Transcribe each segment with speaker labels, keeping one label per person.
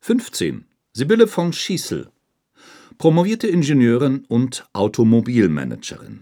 Speaker 1: 15. Sibylle von Schießel, promovierte Ingenieurin und Automobilmanagerin.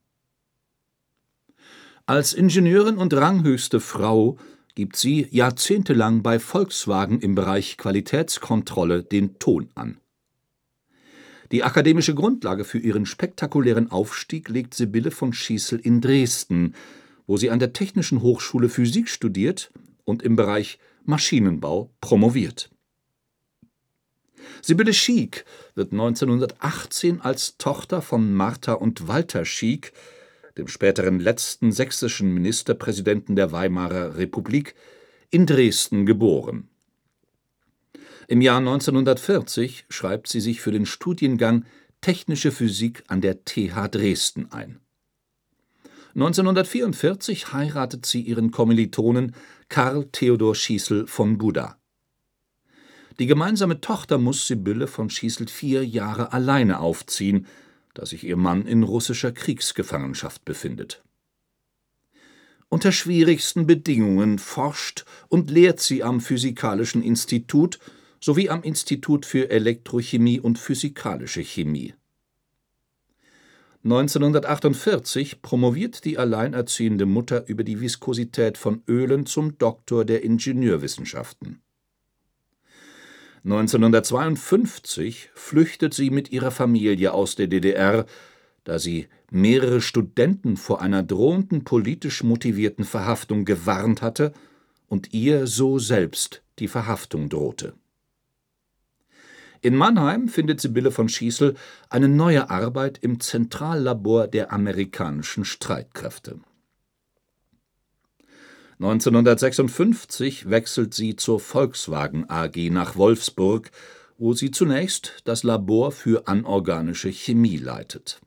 Speaker 1: Als Ingenieurin und ranghöchste Frau gibt sie jahrzehntelang bei Volkswagen im Bereich Qualitätskontrolle den Ton an. Die akademische Grundlage für ihren spektakulären Aufstieg legt Sibylle von Schießel in Dresden, wo sie an der Technischen Hochschule Physik studiert und im Bereich Maschinenbau promoviert. Sibylle Schieck wird 1918 als Tochter von Martha und Walter Schieck, dem späteren letzten sächsischen Ministerpräsidenten der Weimarer Republik, in Dresden geboren. Im Jahr 1940 schreibt sie sich für den Studiengang Technische Physik an der TH Dresden ein. 1944 heiratet sie ihren Kommilitonen Karl Theodor Schießel von Buda. Die gemeinsame Tochter muss Sibylle von Schießel 4 Jahre alleine aufziehen, da sich ihr Mann in russischer Kriegsgefangenschaft befindet. Unter schwierigsten Bedingungen forscht und lehrt sie am Physikalischen Institut sowie am Institut für Elektrochemie und Physikalische Chemie. 1948 promoviert die alleinerziehende Mutter über die Viskosität von Ölen zum Doktor der Ingenieurwissenschaften. 1952 flüchtet sie mit ihrer Familie aus der DDR, da sie mehrere Studenten vor einer drohenden politisch motivierten Verhaftung gewarnt hatte und ihr so selbst die Verhaftung drohte. In Mannheim findet Sibylle von Schießel eine neue Arbeit im Zentrallabor der amerikanischen Streitkräfte. 1956 wechselt sie zur Volkswagen AG nach Wolfsburg, wo sie zunächst das Labor für anorganische Chemie leitet.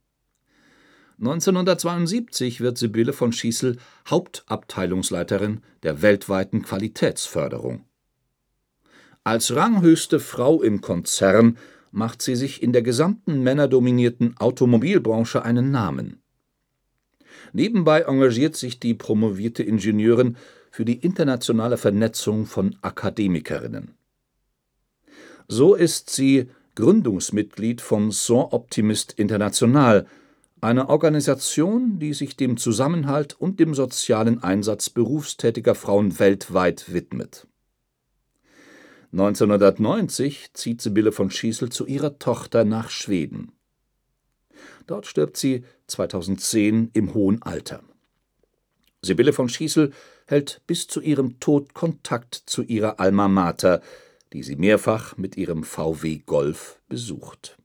Speaker 1: 1972 wird Sibylle von Schießel Hauptabteilungsleiterin der weltweiten Qualitätsförderung. Als ranghöchste Frau im Konzern macht sie sich in der gesamten männerdominierten Automobilbranche einen Namen. Nebenbei engagiert sich die promovierte Ingenieurin für die internationale Vernetzung von Akademikerinnen. So ist sie Gründungsmitglied von Son Optimist International, einer Organisation, die sich dem Zusammenhalt und dem sozialen Einsatz berufstätiger Frauen weltweit widmet. 1990 zieht Sibylle von Schießel zu ihrer Tochter nach Schweden. Dort stirbt sie 2010 im hohen Alter. Sibylle von Schießel hält bis zu ihrem Tod Kontakt zu ihrer Alma Mater, die sie mehrfach mit ihrem VW Golf besucht.